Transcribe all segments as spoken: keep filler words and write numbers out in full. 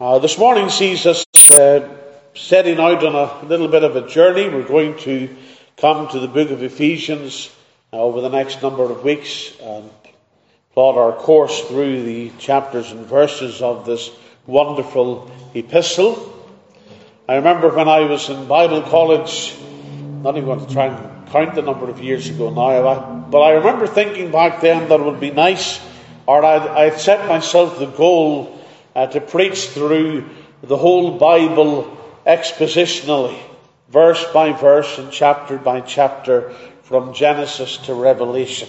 Uh, this morning sees us uh, setting out on a little bit of a journey. We're going to come to the book of Ephesians uh, over the next number of weeks and plot our course through the chapters and verses of this wonderful epistle. I remember when I was in Bible college, not even going to try and count the number of years ago now, but I remember thinking back then that it would be nice, or I'd, I'd set myself the goal Uh, to preach through the whole Bible expositionally, verse by verse and chapter by chapter, from Genesis to Revelation.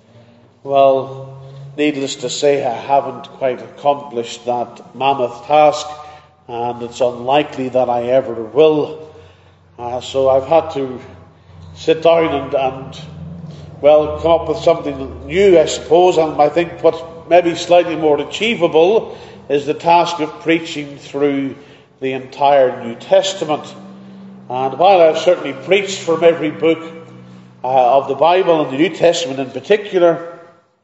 Well, needless to say, I haven't quite accomplished that mammoth task, and it's unlikely that I ever will. Uh, so I've had to sit down and, and, well, come up with something new, I suppose, and I think what's maybe slightly more achievable is the task of preaching through the entire New Testament. And while I've certainly preached from every book uh, of the Bible, and the New Testament in particular,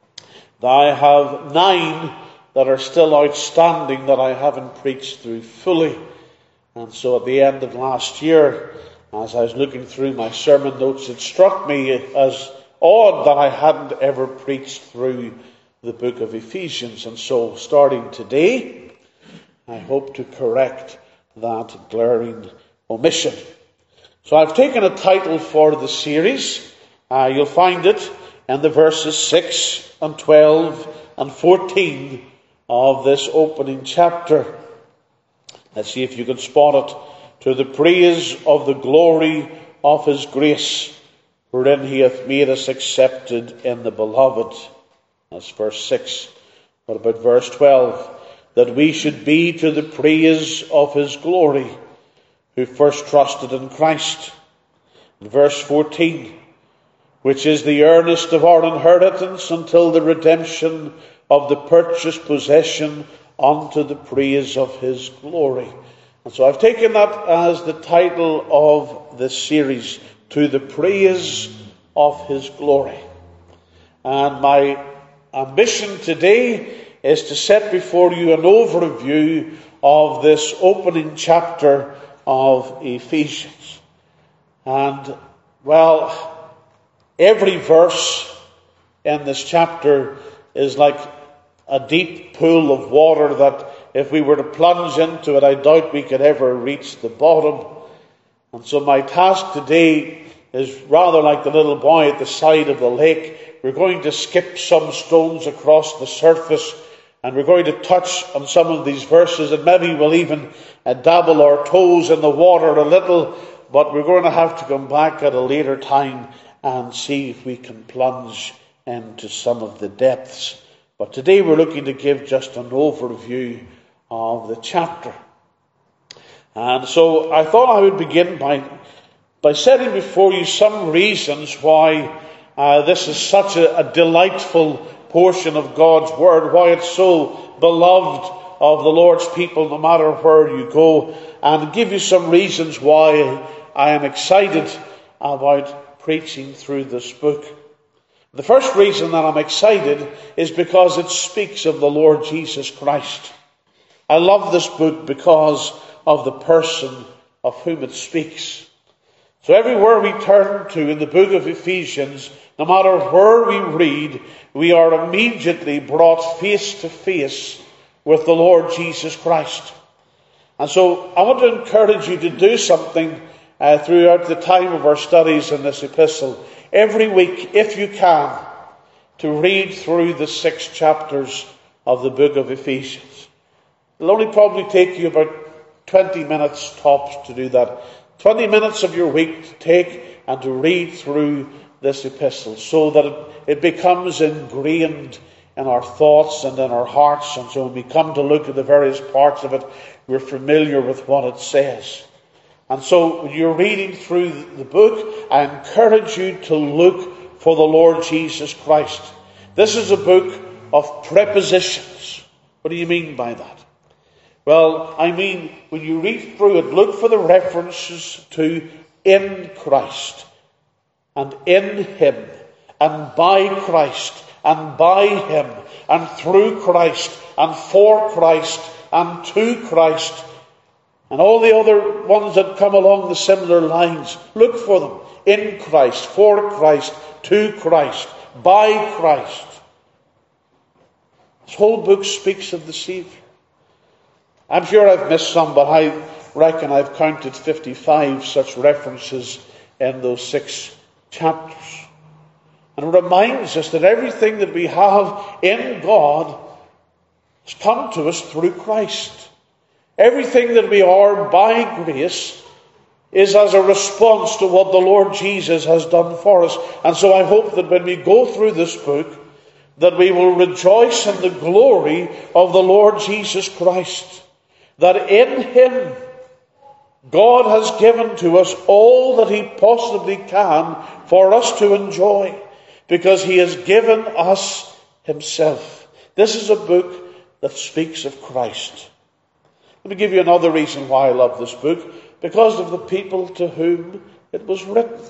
I have nine that are still outstanding that I haven't preached through fully. And so at the end of last year, as I was looking through my sermon notes, it struck me as odd that I hadn't ever preached through the book of Ephesians. And so starting today, I hope to correct that glaring omission. So I've taken a title for the series. Uh, you'll find it in the verses six and twelve and fourteen of this opening chapter. Let's see if you can spot it. To the praise of the glory of his grace, wherein he hath made us accepted in the beloved. That's verse six. What about verse twelve? That we should be to the praise of his glory, who first trusted in Christ. And verse fourteen, which is the earnest of our inheritance until the redemption of the purchased possession unto the praise of his glory. And so I've taken that as the title of this series, To the Praise of his glory. And my ambition today is to set before you an overview of this opening chapter of Ephesians. And, well, every verse in this chapter is like a deep pool of water that if we were to plunge into it, I doubt we could ever reach the bottom. And so my task today is rather like the little boy at the side of the lake. We're going to skip some stones across the surface, and we're going to touch on some of these verses, and maybe we'll even uh, dabble our toes in the water a little, but we're going to have to come back at a later time and see if we can plunge into some of the depths. But today we're looking to give just an overview of the chapter. And so I thought I would begin by, by setting before you some reasons why Uh, this is such a, a delightful portion of God's Word, why it's so beloved of the Lord's people no matter where you go, and give you some reasons why I am excited about preaching through this book. The first reason that I'm excited is because it speaks of the Lord Jesus Christ. I love this book because of the person of whom it speaks. So everywhere we turn to in the book of Ephesians, no matter where we read, we are immediately brought face to face with the Lord Jesus Christ. And so I want to encourage you to do something uh, throughout the time of our studies in this epistle. Every week, if you can, to read through the six chapters of the book of Ephesians. It'll only probably take you about twenty minutes tops to do that. twenty minutes of your week to take and to read through this epistle so that it, it becomes ingrained in our thoughts and in our hearts. And so when we come to look at the various parts of it, we're familiar with what it says. And so when you're reading through the book, I encourage you to look for the Lord Jesus Christ. This is a book of prepositions. What do you mean by that? Well, I mean, when you read through it, look for the references to in Christ, and in him, and by Christ, and by him, and through Christ, and for Christ, and to Christ. And all the other ones that come along the similar lines, look for them. In Christ, for Christ, to Christ, by Christ. This whole book speaks of the Saviour. I'm sure I've missed some, but I reckon I've counted fifty-five such references in those six chapters. And it reminds us that everything that we have in God has come to us through Christ. Everything that we are by grace is as a response to what the Lord Jesus has done for us. And so I hope that when we go through this book, that we will rejoice in the glory of the Lord Jesus Christ. That in Him, God has given to us all that He possibly can for us to enjoy, because He has given us Himself. This is a book that speaks of Christ. Let me give you another reason why I love this book. Because of the people to whom it was written.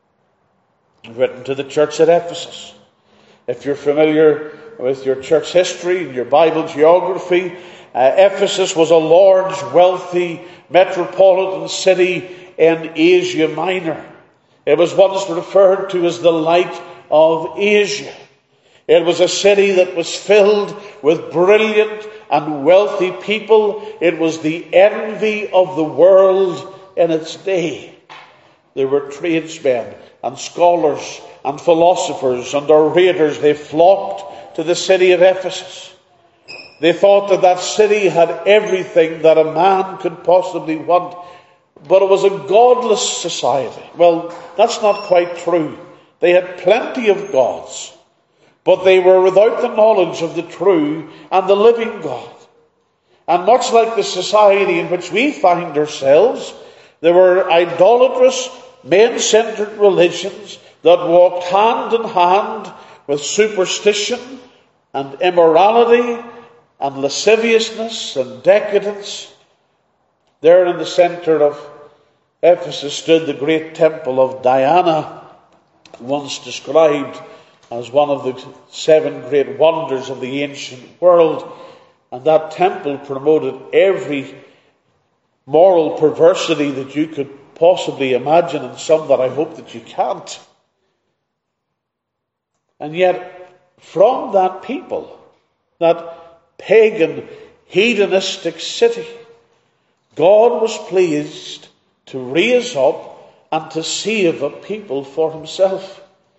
Written to the church at Ephesus. If you're familiar with your church history and your Bible geography, uh, Ephesus was a large, wealthy, metropolitan city in Asia Minor. It was once referred to as the light of Asia. It was a city that was filled with brilliant and wealthy people. It was the envy of the world in its day. There were tradesmen and scholars and philosophers and orators. They flocked to the city of Ephesus. They thought that that city had everything that a man could possibly want, but it was a godless society. Well, that's not quite true. They had plenty of gods, but they were without the knowledge of the true and the living God. And much like the society in which we find ourselves, there were idolatrous, men-centered religions that walked hand in hand with superstition and immorality and lasciviousness and decadence. There in the center of Ephesus stood the great temple of Diana, once described as one of the seven great wonders of the ancient world. And that temple promoted every moral perversity that you could possibly imagine, and some that I hope that you can't. And yet, from that people, that pagan, hedonistic city, God was pleased to raise up and to save a people for Himself.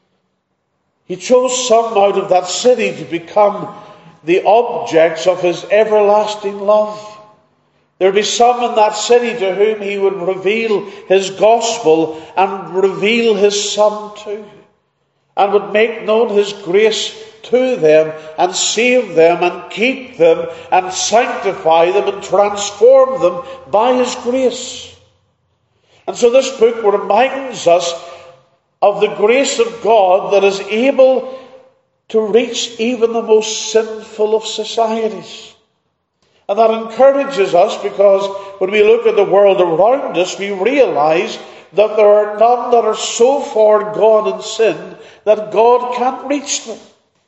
He chose some out of that city to become the objects of His everlasting love. There would be some in that city to whom He would reveal His gospel and reveal His Son to, and would make known His grace to them and save them and keep them and sanctify them and transform them by His grace. And so this book reminds us of the grace of God that is able to reach even the most sinful of societies. And that encourages us, because when we look at the world around us, we realize that there are none that are so far gone in sin that God can't reach them.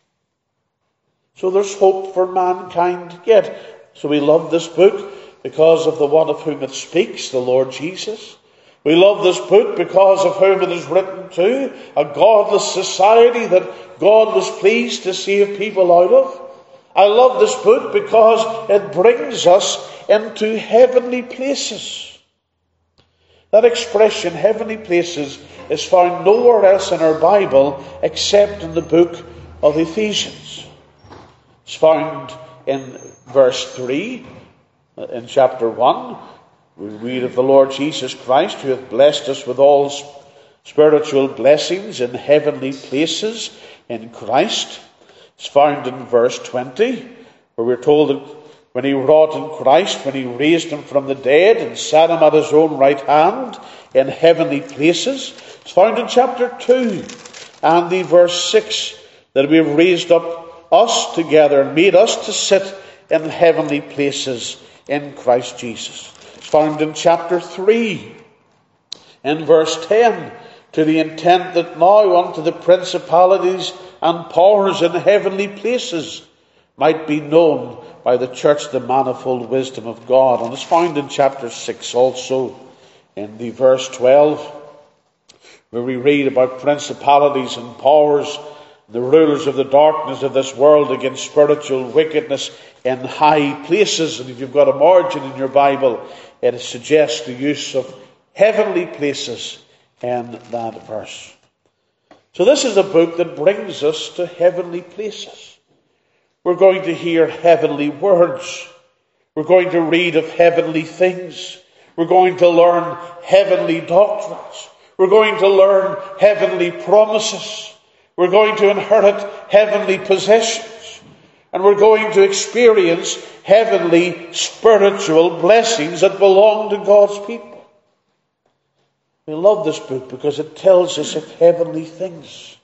So there's hope for mankind yet. So we love this book because of the one of whom it speaks, the Lord Jesus. We love this book because of whom it is written to, a godless society that God was pleased to save people out of. I love this book because it brings us into heavenly places. That expression, heavenly places, is found nowhere else in our Bible except in the book of Ephesians. It's found in verse three, in chapter one. We read of the Lord Jesus Christ, who hath blessed us with all spiritual blessings in heavenly places in Christ. It's found in verse twenty, where we're told that when He wrought in Christ, when He raised Him from the dead and sat Him at His own right hand in heavenly places. It's found in chapter two and the verse six, that we have raised up us together and made us to sit in heavenly places in Christ Jesus. It's found in chapter three in verse ten, to the intent that now unto the principalities and powers in heavenly places might be known by the church the manifold wisdom of God. And it's found in chapter six also, in the verse twelve, where we read about principalities and powers, the rulers of the darkness of this world, against spiritual wickedness in high places. And if you've got a margin in your Bible, it suggests the use of heavenly places in that verse. So this is a book that brings us to heavenly places. We're going to hear heavenly words. We're going to read of heavenly things. We're going to learn heavenly doctrines. We're going to learn heavenly promises. We're going to inherit heavenly possessions. And we're going to experience heavenly spiritual blessings that belong to God's people. We love this book because it tells us of heavenly things.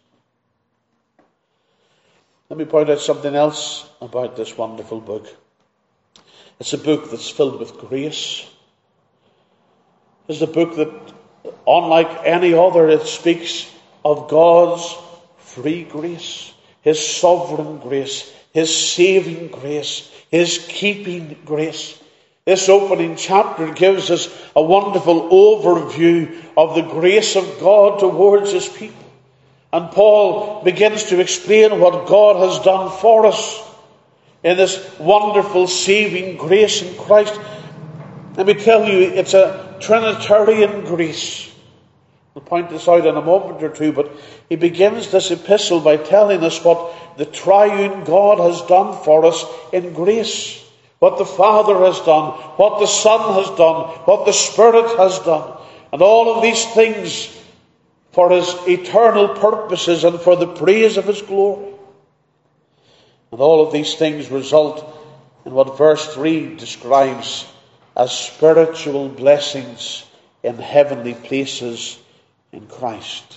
Let me point out something else about this wonderful book. It's a book that's filled with grace. It's a book that, unlike any other, it speaks of God's free grace, His sovereign grace, His saving grace, His keeping grace. This opening chapter gives us a wonderful overview of the grace of God towards His people. And Paul begins to explain what God has done for us in this wonderful saving grace in Christ. Let me tell you, it's a Trinitarian grace. We'll point this out in a moment or two, but he begins this epistle by telling us what the triune God has done for us in grace. What the Father has done, what the Son has done, what the Spirit has done. And all of these things for His eternal purposes and for the praise of His glory. And all of these things result in what verse three describes as spiritual blessings in heavenly places in Christ.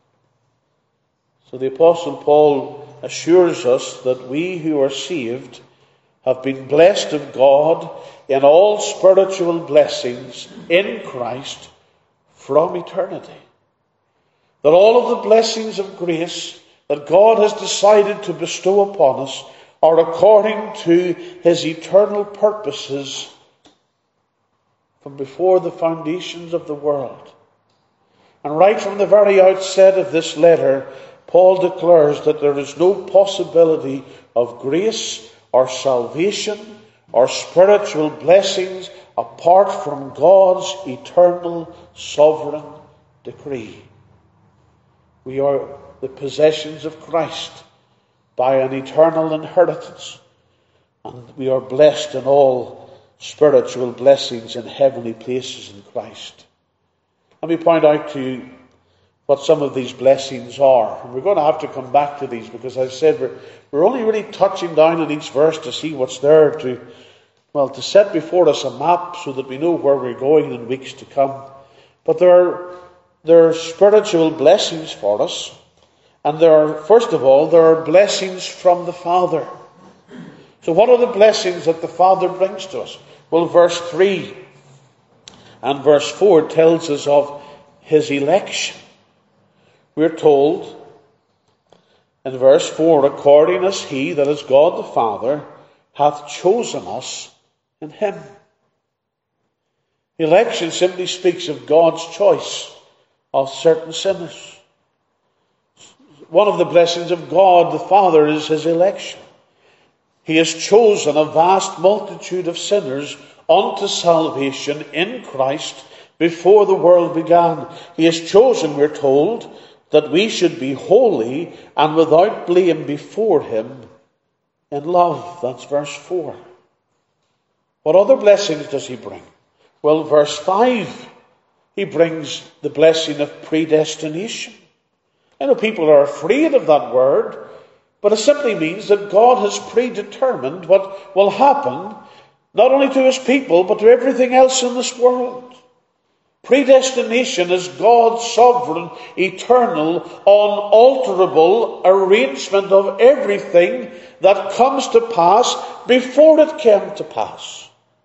So the Apostle Paul assures us that we who are saved have been blessed of God in all spiritual blessings in Christ from eternity. That all of the blessings of grace that God has decided to bestow upon us are according to His eternal purposes from before the foundations of the world. And right from the very outset of this letter, Paul declares that there is no possibility of grace or salvation or spiritual blessings apart from God's eternal sovereign decree. We are the possessions of Christ by an eternal inheritance, and we are blessed in all spiritual blessings in heavenly places in Christ. Let me point out to you what some of these blessings are. And we're going to have to come back to these because, as I said, we're, we're only really touching down on each verse to see what's there, to, well, to set before us a map so that we know where we're going in weeks to come. But there are, there are spiritual blessings for us. And there are, first of all, there are blessings from the Father. So what are the blessings that the Father brings to us? Well, verse three and verse four tells us of His election. We're told in verse four, according as He, that is God the Father, hath chosen us in Him. Election simply speaks of God's choice of certain sinners. One of the blessings of God the Father is His election. He has chosen a vast multitude of sinners unto salvation in Christ before the world began. He has chosen, we're told, that we should be holy and without blame before Him in love. That's verse four. What other blessings does He bring? Well, verse five, He brings the blessing of predestination. I know people are afraid of that word, but it simply means that God has predetermined what will happen, not only to His people, but to everything else in this world. Predestination is God's sovereign, eternal, unalterable arrangement of everything that comes to pass before it came to pass.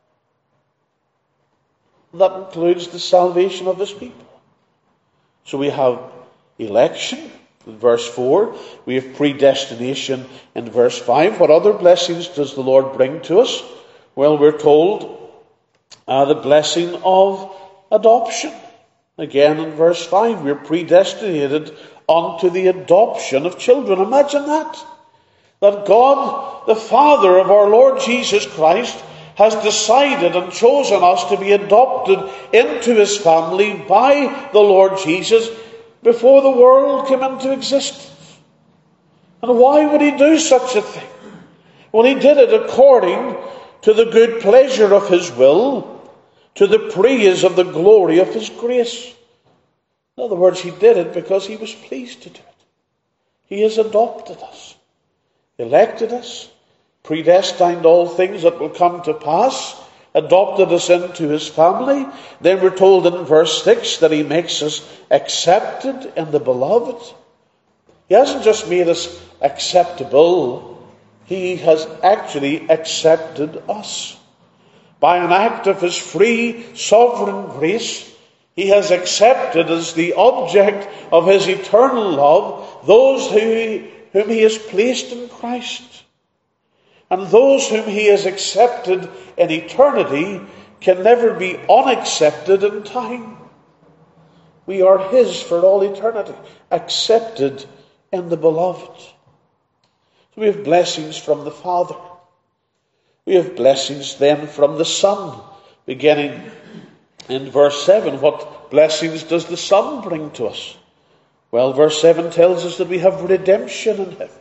That includes the salvation of His people. So we have election, in verse four. We have predestination in verse five. What other blessings does the Lord bring to us? Well, we're told uh, the blessing of adoption. Again in verse five, we're predestinated unto the adoption of children. Imagine that. That God, the Father of our Lord Jesus Christ, has decided and chosen us to be adopted into his family by the Lord Jesus before the world came into existence. And why would he do such a thing? Well, he did it according to the good pleasure of his will, to the praise of the glory of his grace. In other words, he did it because he was pleased to do it. He has adopted us, elected us, predestined all things that will come to pass, adopted us into his family. Then we're told in verse six that he makes us accepted in the beloved. He hasn't just made us acceptable, he has actually accepted us. By an act of his free, sovereign grace, he has accepted as the object of his eternal love those who, whom he has placed in Christ. And those whom he has accepted in eternity can never be unaccepted in time. We are his for all eternity, accepted in the beloved. So we have blessings from the Father. We have blessings then from the Son. Beginning in verse seven, what blessings does the Son bring to us? Well, verse seven tells us that we have redemption in him.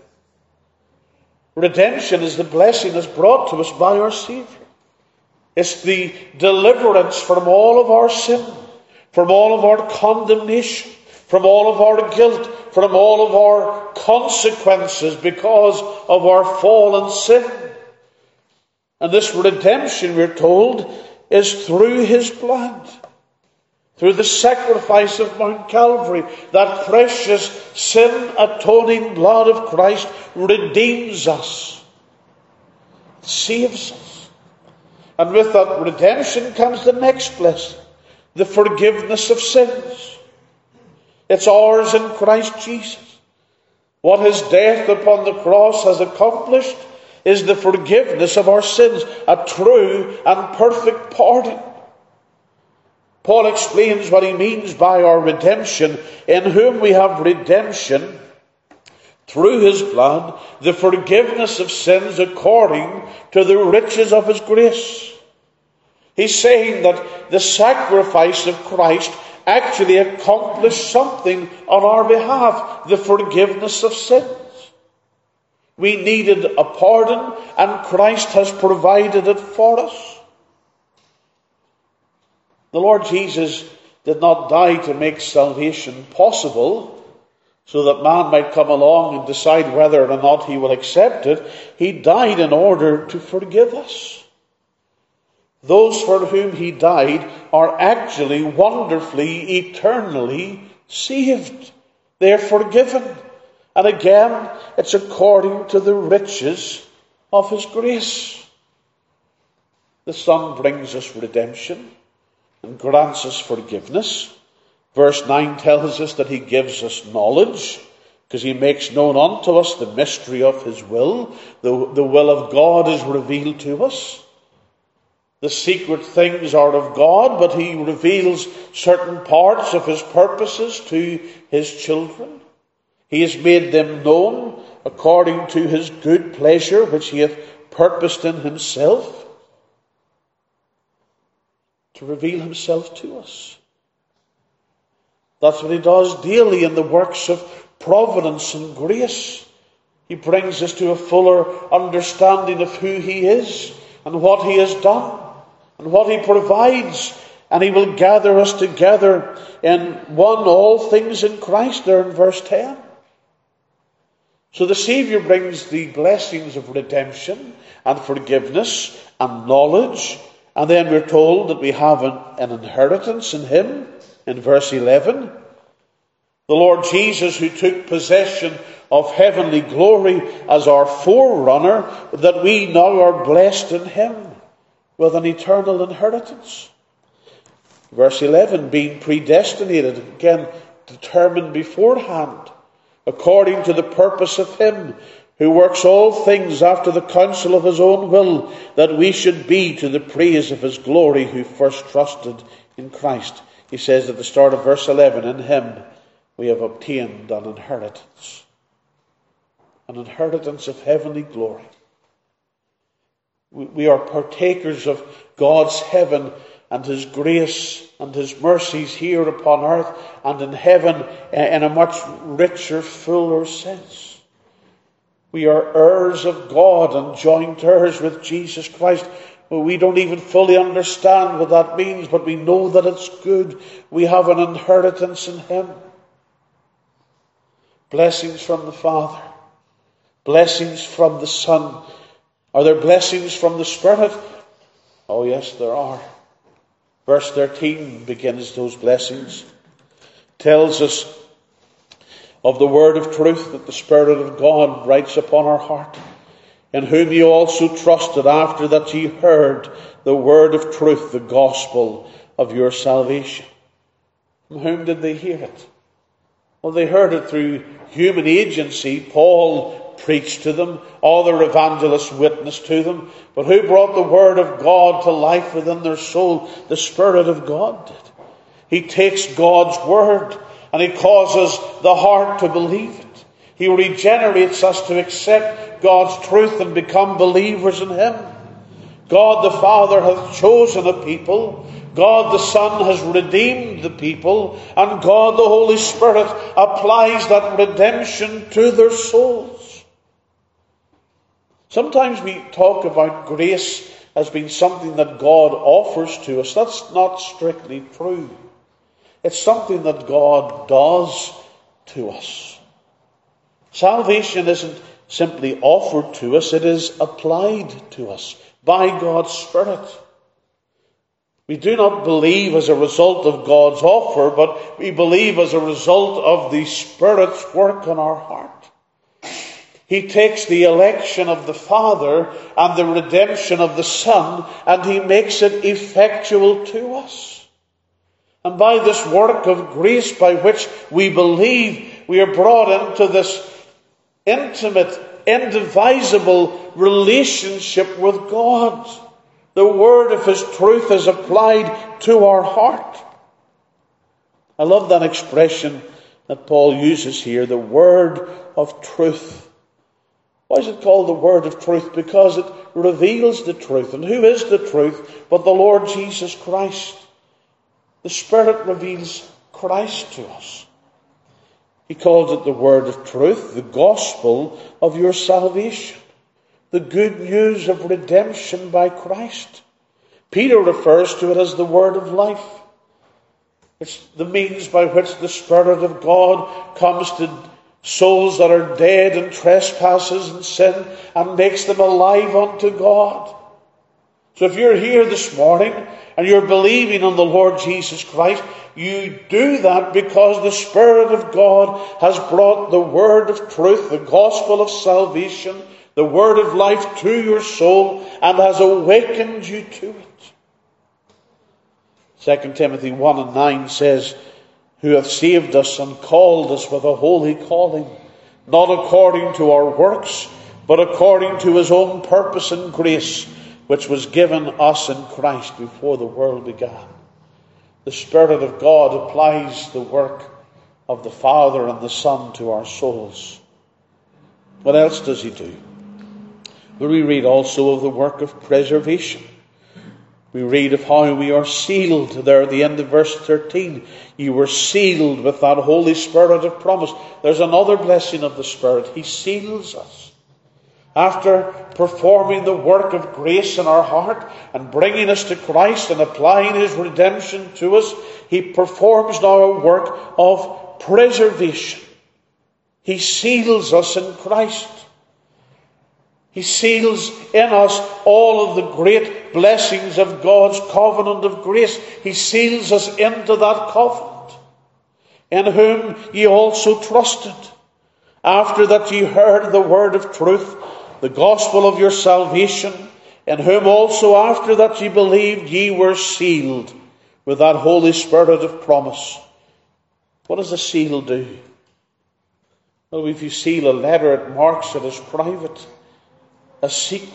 Redemption is the blessing that's brought to us by our Saviour. It's the deliverance from all of our sin, from all of our condemnation, from all of our guilt, from all of our consequences because of our fallen sin. And this redemption, we're told, is through his blood. Through the sacrifice of Mount Calvary, that precious sin-atoning blood of Christ redeems us, saves us. And with that redemption comes the next blessing, the forgiveness of sins. It's ours in Christ Jesus. What his death upon the cross has accomplished is the forgiveness of our sins, a true and perfect pardon. Paul explains what he means by our redemption, in whom we have redemption through his blood, the forgiveness of sins according to the riches of his grace. He's saying that the sacrifice of Christ actually accomplished something on our behalf, the forgiveness of sins. We needed a pardon, and Christ has provided it for us. The Lord Jesus did not die to make salvation possible so that man might come along and decide whether or not he will accept it. He died in order to forgive us. Those for whom he died are actually wonderfully, eternally saved. They are forgiven. And again, it's according to the riches of his grace. The Son brings us redemption and grants us forgiveness. Verse nine tells us that he gives us knowledge, because he makes known unto us the mystery of his will. The, the will of God is revealed to us. The secret things are of God, but he reveals certain parts of his purposes to his children. He has made them known according to his good pleasure, which he hath purposed in himself, to reveal himself to us. That's what he does daily in the works of providence and grace. He brings us to a fuller understanding of who he is and what he has done and what he provides. And he will gather us together in one, all things in Christ, there in verse ten. So the Saviour brings the blessings of redemption and forgiveness and knowledge. And then we're told that we have an, an inheritance in him in verse eleven. The Lord Jesus, who took possession of heavenly glory as our forerunner, that we now are blessed in him with an eternal inheritance. Verse eleven, being predestinated, again determined beforehand according to the purpose of him who works all things after the counsel of his own will, that we should be to the praise of his glory, who first trusted in Christ. He says at the start of verse eleven, in him we have obtained an inheritance. An inheritance of heavenly glory. We are partakers of God's heaven and his grace and his mercies here upon earth and in heaven in a much richer, fuller sense. We are heirs of God and joint heirs with Jesus Christ. We don't even fully understand what that means, but we know that it's good. We have an inheritance in him. Blessings from the Father. Blessings from the Son. Are there blessings from the Spirit? Oh yes, there are. Verse thirteen begins those blessings. Tells us of the word of truth that the Spirit of God writes upon our heart, in whom you also trusted after that ye heard the word of truth, the gospel of your salvation. From whom did they hear it? Well, they heard it through human agency. Paul preached to them, other evangelists witnessed to them, but who brought the word of God to life within their soul? The Spirit of God did. He takes God's word and he causes the heart to believe it. He regenerates us to accept God's truth and become believers in him. God the Father hath chosen a people. God the Son has redeemed the people. And God the Holy Spirit applies that redemption to their souls. Sometimes we talk about grace as being something that God offers to us. That's not strictly true. It's something that God does to us. Salvation isn't simply offered to us, it is applied to us by God's Spirit. We do not believe as a result of God's offer, but we believe as a result of the Spirit's work in our heart. He takes the election of the Father and the redemption of the Son, and he makes it effectual to us. And by this work of grace by which we believe, we are brought into this intimate, indivisible relationship with God. The word of his truth is applied to our heart. I love that expression that Paul uses here, the word of truth. Why is it called the word of truth? Because it reveals the truth. And who is the truth but the Lord Jesus Christ? The Spirit reveals Christ to us. He calls it the word of truth, the gospel of your salvation, the good news of redemption by Christ. Peter refers to it as the word of life. It's the means by which the Spirit of God comes to souls that are dead in trespasses and sin and makes them alive unto God. So if you're here this morning and you're believing on the Lord Jesus Christ, you do that because the Spirit of God has brought the word of truth, the gospel of salvation, the word of life to your soul and has awakened you to it. Second Timothy one and nine says, who hath saved us and called us with a holy calling, not according to our works, but according to his own purpose and grace, which was given us in Christ before the world began. The Spirit of God applies the work of the Father and the Son to our souls. What else does he do? Well, we read also of the work of preservation. We read of how we are sealed there at the end of verse thirteen. You were sealed with that Holy Spirit of promise. There's another blessing of the Spirit. He seals us. After performing the work of grace in our heart and bringing us to Christ and applying his redemption to us, he performs now a work of preservation. He seals us in Christ. He seals in us all of the great blessings of God's covenant of grace. He seals us into that covenant, in whom ye also trusted, after that ye heard the word of truth, the gospel of your salvation, in whom also after that ye believed, ye were sealed with that Holy Spirit of promise. What does the seal do? Well, if you seal a letter, it marks it as private, as secret.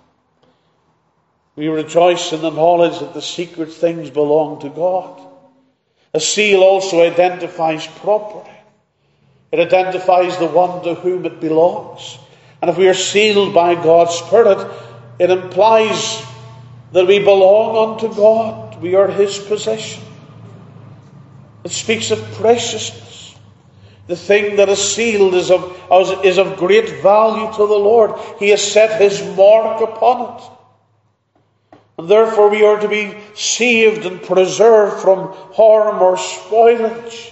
We rejoice in the knowledge that the secret things belong to God. A seal also identifies property. It identifies the one to whom it belongs. And if we are sealed by God's Spirit, it implies that we belong unto God. We are His possession. It speaks of preciousness. The thing that is sealed is of, is of great value to the Lord. He has set His mark upon it. And therefore we are to be saved and preserved from harm or spoilage.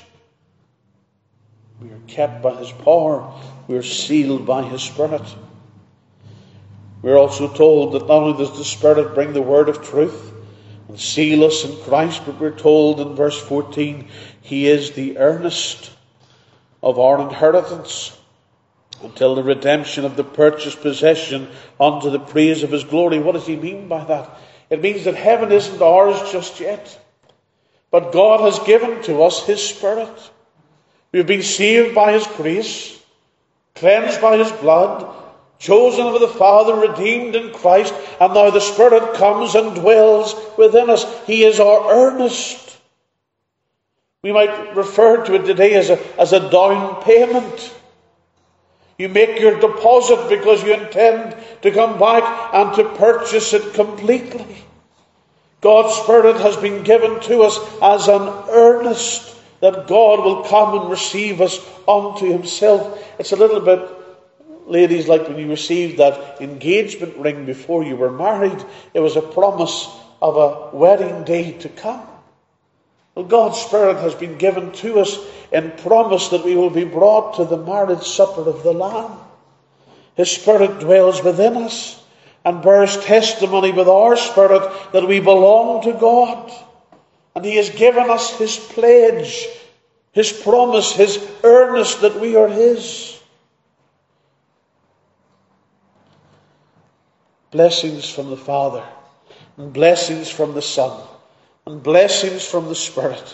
We are kept by His power. We are sealed by His Spirit. We are also told that not only does the Spirit bring the word of truth and seal us in Christ, but we're told in verse fourteen, He is the earnest of our inheritance until the redemption of the purchased possession unto the praise of His glory. What does He mean by that? It means that heaven isn't ours just yet, but God has given to us His Spirit. We've been saved by His grace, cleansed by His blood, chosen of the Father, redeemed in Christ, and now the Spirit comes and dwells within us. He is our earnest. We might refer to it today as a, as a down payment. You make your deposit because you intend to come back and to purchase it completely. God's Spirit has been given to us as an earnest that God will come and receive us unto Himself. It's a little bit, ladies, like when you received that engagement ring before you were married. It was a promise of a wedding day to come. Well, God's Spirit has been given to us in promise that we will be brought to the marriage supper of the Lamb. His Spirit dwells within us and bears testimony with our spirit that we belong to God. And He has given us His pledge, His promise, His earnest that we are His. Blessings from the Father, and blessings from the Son, and blessings from the Spirit.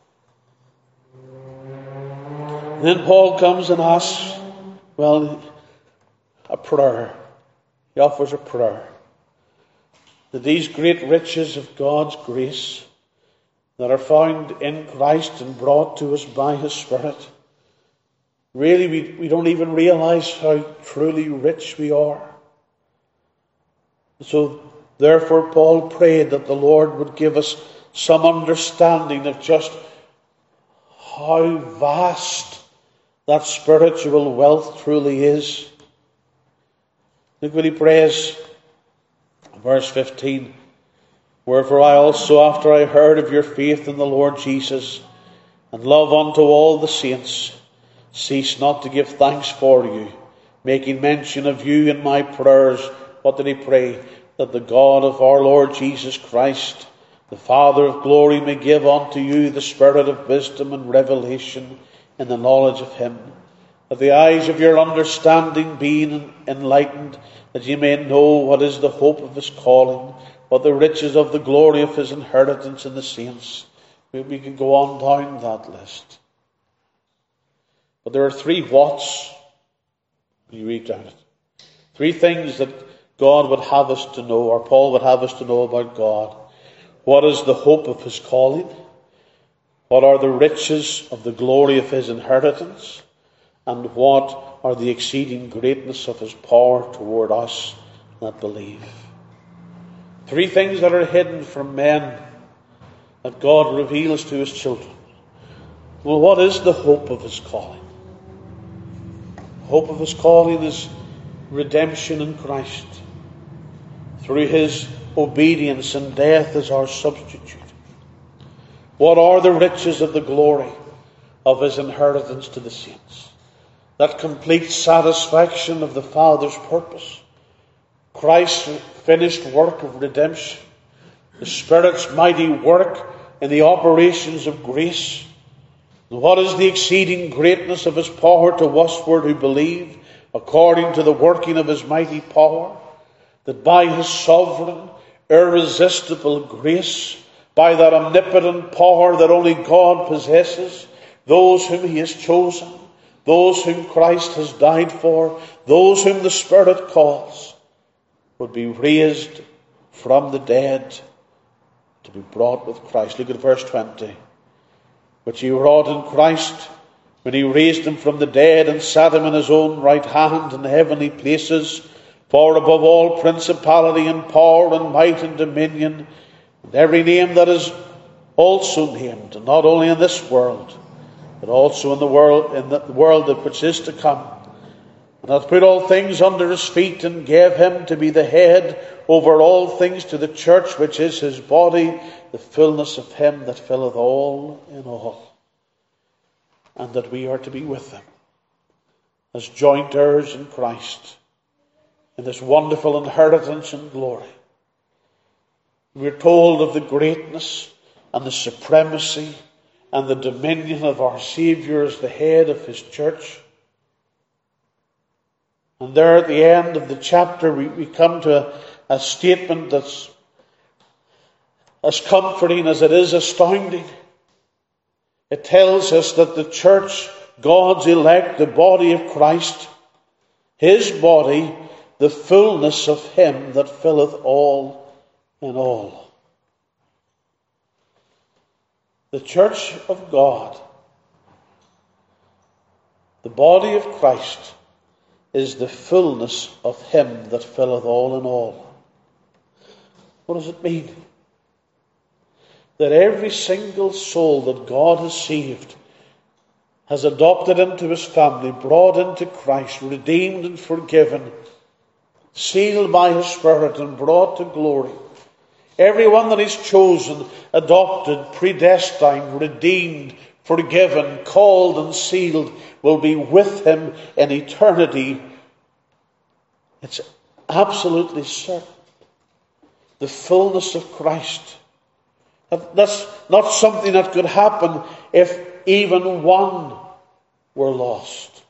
And then Paul comes and asks, well, a prayer. He offers a prayer. That these great riches of God's grace that are found in Christ and brought to us by His Spirit, really we, we don't even realize how truly rich we are. So therefore Paul prayed that the Lord would give us some understanding of just how vast that spiritual wealth truly is. Look what he prays, verse fifteen. Wherefore I also, after I heard of your faith in the Lord Jesus, and love unto all the saints, cease not to give thanks for you, making mention of you in my prayers. What did he pray? That the God of our Lord Jesus Christ, the Father of glory, may give unto you the spirit of wisdom and revelation in the knowledge of Him, that the eyes of your understanding being enlightened, that ye may know what is the hope of His calling, what the riches of the glory of His inheritance in the saints. We, we can go on down that list. But there are three whats when you read down it. Three things that God would have us to know, or Paul would have us to know about God. What is the hope of His calling? What are the riches of the glory of His inheritance? And what are the exceeding greatness of His power toward us that believe? Three things that are hidden from men that God reveals to His children. Well, what is the hope of His calling? The hope of His calling is redemption in Christ. Through His obedience and death as our substitute. What are the riches of the glory of His inheritance to the saints? That complete satisfaction of the Father's purpose. Christ's finished work of redemption. The Spirit's mighty work in the operations of grace. And what is the exceeding greatness of His power to usward who believe, according to the working of His mighty power, that by His sovereign, irresistible grace, by that omnipotent power that only God possesses, those whom He has chosen, those whom Christ has died for, those whom the Spirit calls, would be raised from the dead to be brought with Christ. Look at verse twenty. Which he wrought in Christ when he raised him from the dead and sat him in his own right hand in the heavenly places, far above all principality and power and might and dominion, and every name that is also named, not only in this world, but also in the world in the world that which is to come, and hath put all things under his feet, and gave him to be the head over all things to the church, which is his body, the fullness of him that filleth all in all. And that we are to be with him as joint heirs in Christ, in this wonderful inheritance and glory. We're told of the greatness and the supremacy and the dominion of our Saviour as the head of his church. And there at the end of the chapter we, we come to a, a statement that's as comforting as it is astounding. It tells us that the church, God's elect, the body of Christ, his body, the fullness of him that filleth all in all. The church of God, the body of Christ, is the fullness of him that filleth all in all. What does it mean? That every single soul that God has saved, has adopted into his family, brought into Christ, redeemed and forgiven, sealed by his Spirit and brought to glory. Everyone that he's chosen, adopted, predestined, redeemed, forgiven, called and sealed, will be with him in eternity. It's absolutely certain. The fullness of Christ. That's not something that could happen if even one were lost.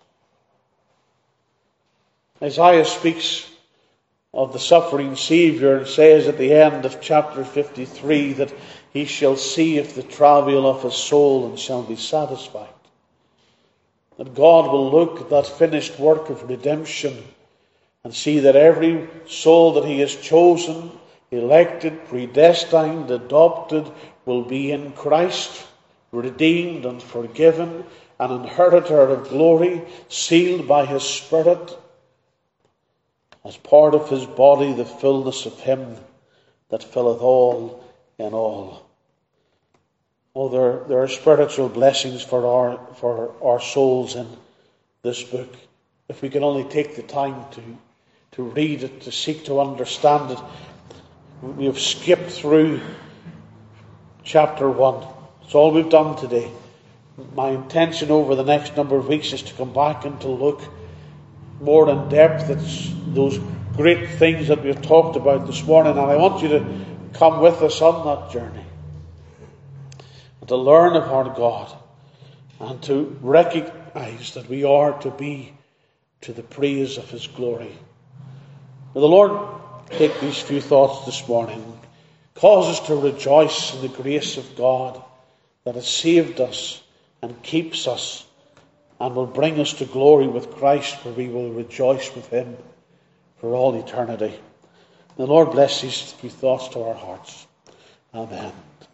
Isaiah speaks of the suffering Saviour and says at the end of chapter fifty-three that he shall see if the travail of his soul and shall be satisfied. That God will look at that finished work of redemption and see that every soul that he has chosen, elected, predestined, adopted, will be in Christ, redeemed and forgiven, an inheritor of glory, sealed by his Spirit, as part of his body, the fullness of him that filleth all in all. Oh, there, there are spiritual blessings for our, for our souls in this book. If we can only take the time to, to read it, to seek to understand it. We have skipped through chapter one. It's all we've done today. My intention over the next number of weeks is to come back and to look more in depth at those great things that we've talked about this morning. And I want you to come with us on that journey. And to learn of our God. And to recognize that we are to be to the praise of his glory. May the Lord take these few thoughts this morning. Cause us to rejoice in the grace of God that has saved us and keeps us and will bring us to glory with Christ, where we will rejoice with him for all eternity. The Lord bless these few thoughts to our hearts. Amen.